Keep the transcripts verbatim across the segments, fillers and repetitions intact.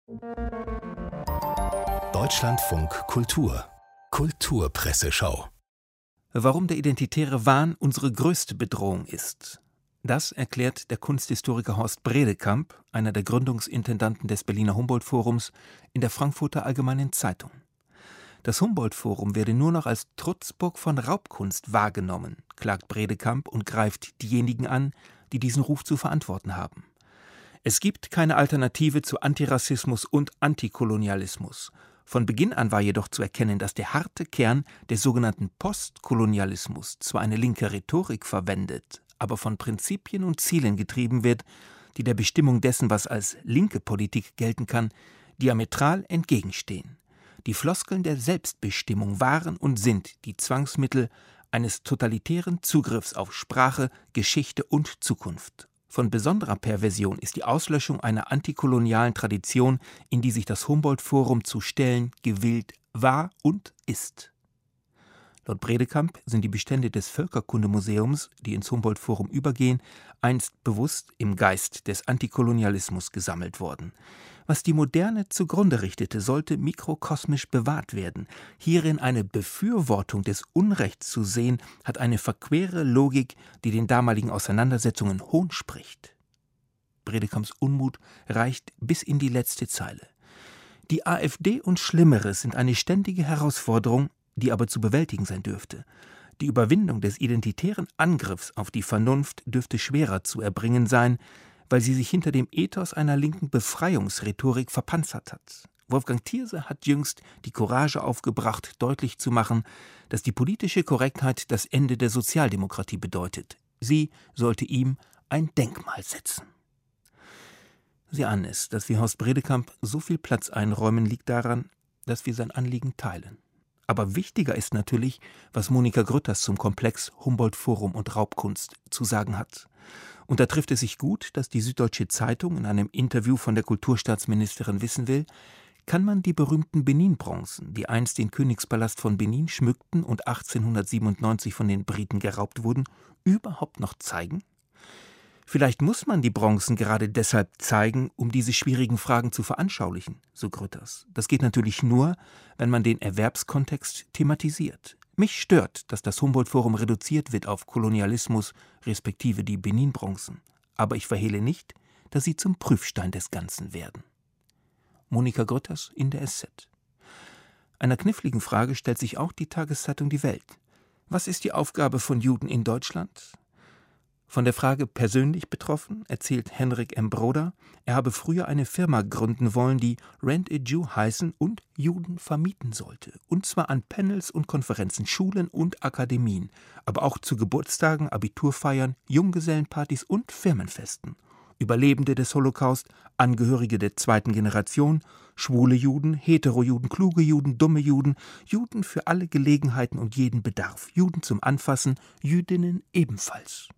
Deutschlandfunk Kultur Kulturpresseschau. Warum der identitäre Wahn unsere größte Bedrohung ist. Das erklärt der Kunsthistoriker Horst Bredekamp, einer der Gründungsintendanten des Berliner Humboldt-Forums, in der Frankfurter Allgemeinen Zeitung. Das Humboldt-Forum werde nur noch als Trutzburg von Raubkunst wahrgenommen, klagt Bredekamp und greift diejenigen an, die diesen Ruf zu verantworten haben. Es gibt keine Alternative zu Antirassismus und Antikolonialismus. Von Beginn an war jedoch zu erkennen, dass der harte Kern des sogenannten Postkolonialismus zwar eine linke Rhetorik verwendet, aber von Prinzipien und Zielen getrieben wird, die der Bestimmung dessen, was als linke Politik gelten kann, diametral entgegenstehen. Die Floskeln der Selbstbestimmung waren und sind die Zwangsmittel eines totalitären Zugriffs auf Sprache, Geschichte und Zukunft. Von besonderer Perversion ist die Auslöschung einer antikolonialen Tradition, in die sich das Humboldt-Forum zu stellen gewillt war und ist. Laut Bredekamp sind die Bestände des Völkerkundemuseums, die ins Humboldt-Forum übergehen, einst bewusst im Geist des Antikolonialismus gesammelt worden. Was die Moderne zugrunde richtete, sollte mikrokosmisch bewahrt werden. Hierin eine Befürwortung des Unrechts zu sehen, hat eine verquere Logik, die den damaligen Auseinandersetzungen Hohn spricht. Bredekamps Unmut reicht bis in die letzte Zeile. Die AfD und Schlimmeres sind eine ständige Herausforderung, die aber zu bewältigen sein dürfte. Die Überwindung des identitären Angriffs auf die Vernunft dürfte schwerer zu erbringen sein, weil sie sich hinter dem Ethos einer linken Befreiungsrhetorik verpanzert hat. Wolfgang Thierse hat jüngst die Courage aufgebracht, deutlich zu machen, dass die politische Korrektheit das Ende der Sozialdemokratie bedeutet. Sie sollte ihm ein Denkmal setzen. Sie ahnen es, dass wir Horst Bredekamp so viel Platz einräumen, liegt daran, dass wir sein Anliegen teilen. Aber wichtiger ist natürlich, was Monika Grütters zum Komplex Humboldt-Forum und Raubkunst zu sagen hat. Und da trifft es sich gut, dass die Süddeutsche Zeitung in einem Interview von der Kulturstaatsministerin wissen will, kann man die berühmten Benin-Bronzen, die einst den Königspalast von Benin schmückten und achtzehnhundertsiebenundneunzig von den Briten geraubt wurden, überhaupt noch zeigen? Vielleicht muss man die Bronzen gerade deshalb zeigen, um diese schwierigen Fragen zu veranschaulichen, so Grütters. Das geht natürlich nur, wenn man den Erwerbskontext thematisiert. Mich stört, dass das Humboldt-Forum reduziert wird auf Kolonialismus respektive die Benin-Bronzen. Aber ich verhehle nicht, dass sie zum Prüfstein des Ganzen werden. Monika Grütters in der S Z. Einer kniffligen Frage stellt sich auch die Tageszeitung Die Welt. Was ist die Aufgabe von Juden in Deutschland? Von der Frage persönlich betroffen erzählt Henrik M. Broder, er habe früher eine Firma gründen wollen, die Rent a Jew heißen und Juden vermieten sollte. Und zwar an Panels und Konferenzen, Schulen und Akademien, aber auch zu Geburtstagen, Abiturfeiern, Junggesellenpartys und Firmenfesten. Überlebende des Holocaust, Angehörige der zweiten Generation, schwule Juden, Hetero-Juden, kluge Juden, dumme Juden, Juden für alle Gelegenheiten und jeden Bedarf, Juden zum Anfassen, Jüdinnen ebenfalls.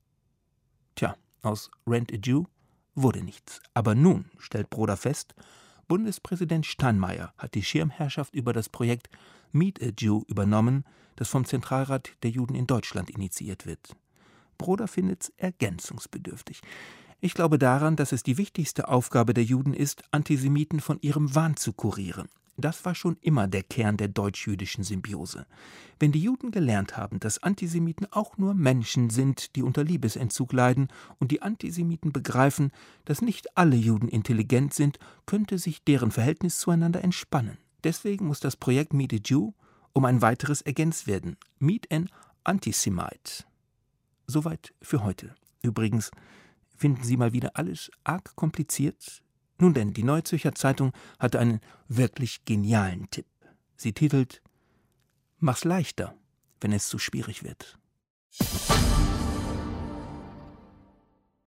Tja, aus Rent a Jew wurde nichts. Aber nun, stellt Broder fest, Bundespräsident Steinmeier hat die Schirmherrschaft über das Projekt Meet a Jew übernommen, das vom Zentralrat der Juden in Deutschland initiiert wird. Broder findet es ergänzungsbedürftig. Ich glaube daran, dass es die wichtigste Aufgabe der Juden ist, Antisemiten von ihrem Wahn zu kurieren. Das war schon immer der Kern der deutsch-jüdischen Symbiose. Wenn die Juden gelernt haben, dass Antisemiten auch nur Menschen sind, die unter Liebesentzug leiden, und die Antisemiten begreifen, dass nicht alle Juden intelligent sind, könnte sich deren Verhältnis zueinander entspannen. Deswegen muss das Projekt Meet a Jew um ein weiteres ergänzt werden. Meet an Antisemite. Soweit für heute. Übrigens finden Sie mal wieder alles arg kompliziert. Nun denn, die Neue Zürcher Zeitung hatte einen wirklich genialen Tipp. Sie titelt »Mach's leichter, wenn es zu schwierig wird«.